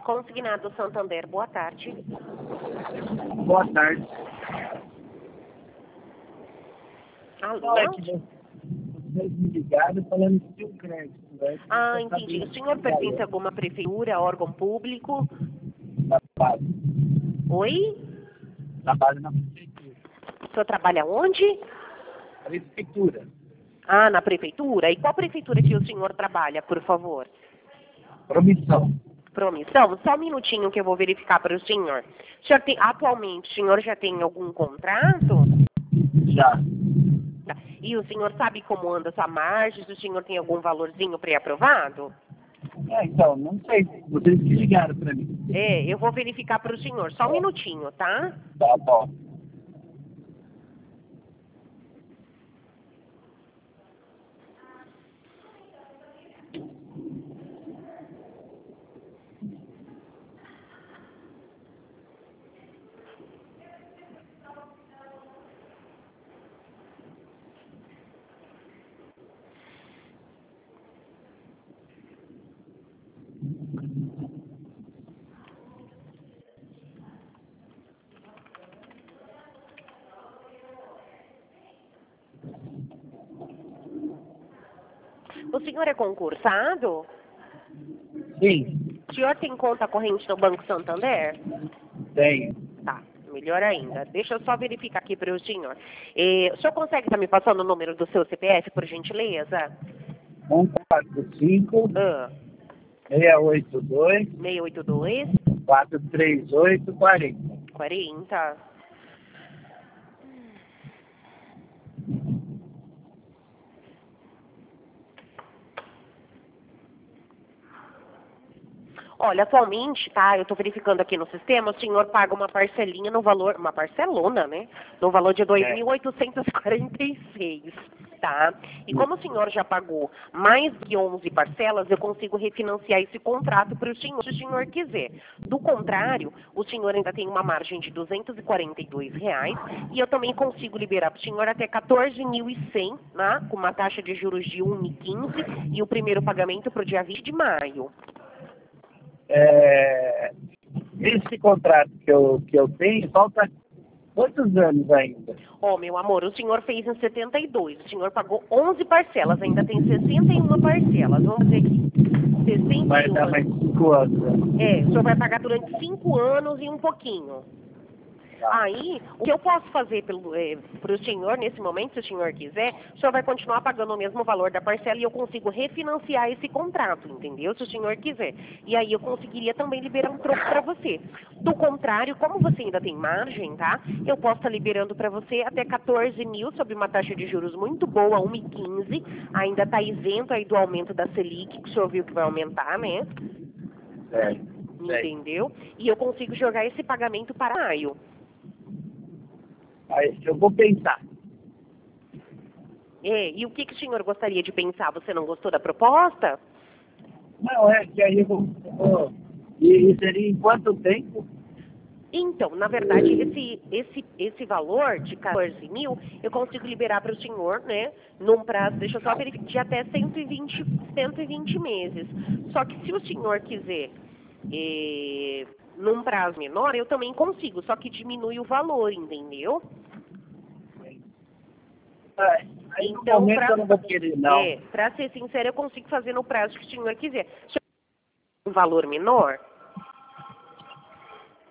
Consignado Santander, boa tarde. Boa tarde. Alô? É que vocês me ligaram falando de um crédito, né? Ah, entendi. O senhor pertence a alguma prefeitura, órgão público? Na base. Oi? Na base na prefeitura. O senhor trabalha onde? Prefeitura. Ah, na prefeitura? E qual prefeitura que o senhor trabalha, por favor? Promissão. Promissão? Só um minutinho que eu vou verificar para o senhor. Atualmente, o senhor já tem algum contrato? Já. E o senhor sabe como anda a sua margem? Se o senhor tem algum valorzinho pré-aprovado? Então, não sei. Vocês que ligaram para mim. Eu vou verificar para o senhor. Só um minutinho, tá? Tá bom. O senhor é concursado? Sim, O senhor tem conta corrente no Banco Santander? tenho. Tá, melhor ainda. Deixa eu só verificar aqui para o senhor. O senhor consegue estar me passando o número do seu CPF, por gentileza? 145 Ah, 682 682 438 40. 40. Olha, atualmente, tá, eu estou verificando aqui no sistema, o senhor paga uma parcelinha no valor, uma parcelona, né? No valor de 2.846, tá? E como o senhor já pagou mais de 11 parcelas, eu consigo refinanciar esse contrato para o senhor, se o senhor quiser. Do contrário, o senhor ainda tem uma margem de R$ 242 e eu também consigo liberar para o senhor até 14.100, né? Com uma taxa de juros de 1,15 e o primeiro pagamento para o dia 20 de maio. Esse contrato que eu tenho, falta quantos anos ainda? Meu amor, o senhor fez em 72, o senhor pagou 11 parcelas, ainda tem 61 parcelas. Vamos fazer aqui. 61. Vai dar mais 5 anos. Né? O senhor vai pagar durante 5 anos e um pouquinho. Aí, o que eu posso fazer para o senhor, nesse momento, se o senhor quiser, o senhor vai continuar pagando o mesmo valor da parcela e eu consigo refinanciar esse contrato, entendeu? Se o senhor quiser. E aí eu conseguiria também liberar um troco para você. Do contrário, como você ainda tem margem, tá? Eu posso estar liberando para você até 14 mil sob uma taxa de juros muito boa, 1,15. Ainda está isento aí do aumento da Selic, que o senhor viu que vai aumentar, né? Entendeu? E eu consigo jogar esse pagamento para maio. Aí eu vou pensar. E o que o senhor gostaria de pensar? Você não gostou da proposta? Não, que aí eu vou... E seria em quanto tempo? Então, na verdade, esse valor de 14 mil, eu consigo liberar para o senhor, né, num prazo, deixa eu só verificar, de até 120 meses. Só que se o senhor quiser, num prazo menor, eu também consigo, só que diminui o valor, entendeu? Então, no momento eu não vou querer, não. Para ser sincero, eu consigo fazer no prazo que o senhor quiser. Se um valor menor,